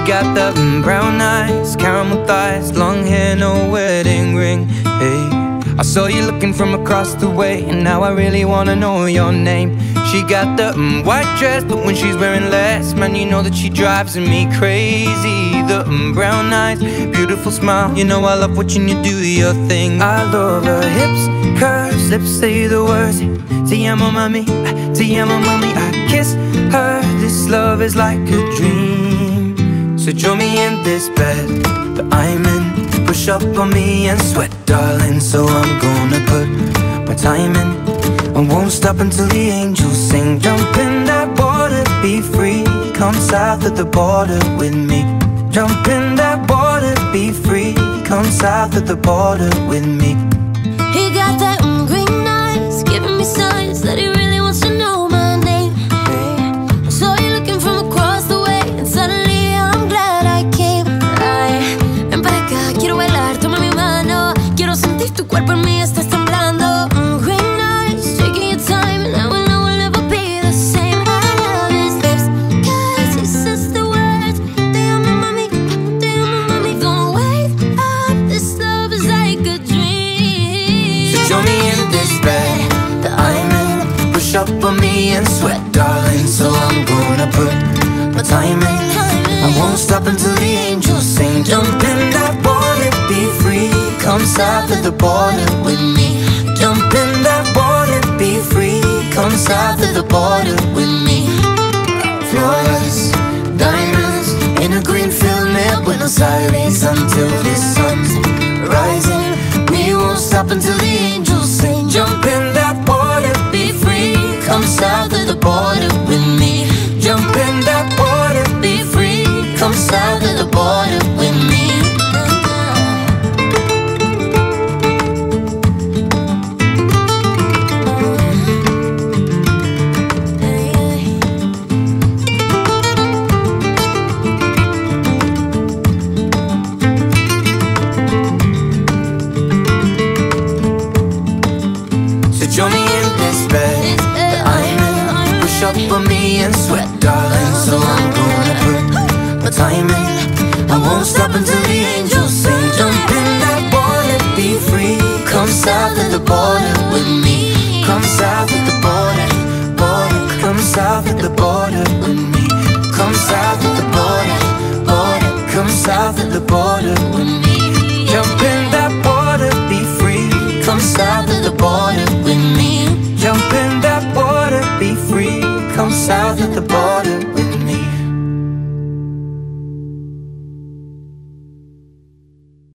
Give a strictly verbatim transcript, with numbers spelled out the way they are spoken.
got the mm, brown eyes, caramel thighs, long hair, no wedding ring. Hey, I saw you looking from across the way, and now I really wanna know your name. She got the mm, white dress, but when she's wearing less, man, you know that she drives me crazy. The mm, brown eyes, beautiful smile, you know I love watching you do your thing. I love her hips, curves, lips say the words. Te amo mami, te amo mami. I kiss her, this love is like a dream. So join me in this bed that I'm in. Push up on me and sweat, darling. So I'm gonna put my time in. I won't stop until the angels sing. Jump in that water, be free. Come south of the border with me. Jump in that water, be free. Come south of the border with me. He got that mm, green eyes, giving me signs that he really wants to know my name. I saw you looking from across the way, and suddenly I'm glad I came. Ay, ven para acá, quiero bailar, toma mi mano. Quiero sentir tu cuerpo en mí, estás temblando. mm, Green eyes, taking your time, and I will know we'll never be the same. I love his lips, cause he says the words. Te amo mami, te amo mami. Don't wake up, this love is like a dream. So join me in this bed that I'm in. Push up on me and sweat, darling. So I'm gonna put my time in. I won't stop until the angels sing. Jump in that water, be free. Come south of the border with me. Jump in that water, be free. Come south of the border with me. Flawless diamonds in a green field near Buenos Aires until the sun's rising. We won't stop until the angels sing. Jump in that water, be free. Come south of the border with me. Jump in that water, be free. Come south of the border with me. So join me in this bed that I'm in. Push up on me and sweat, darling. So I'm gonna put my time in. I won't stop until the angels sing. Jump in that water, be free. Come south of the border with me. Come south of the border, border. Come south of the border with me. Come south of the border, border. Come south of the border with me. Jump in that water, be free. Come south of the border with me. Jump in that water, be free. Come south of the border.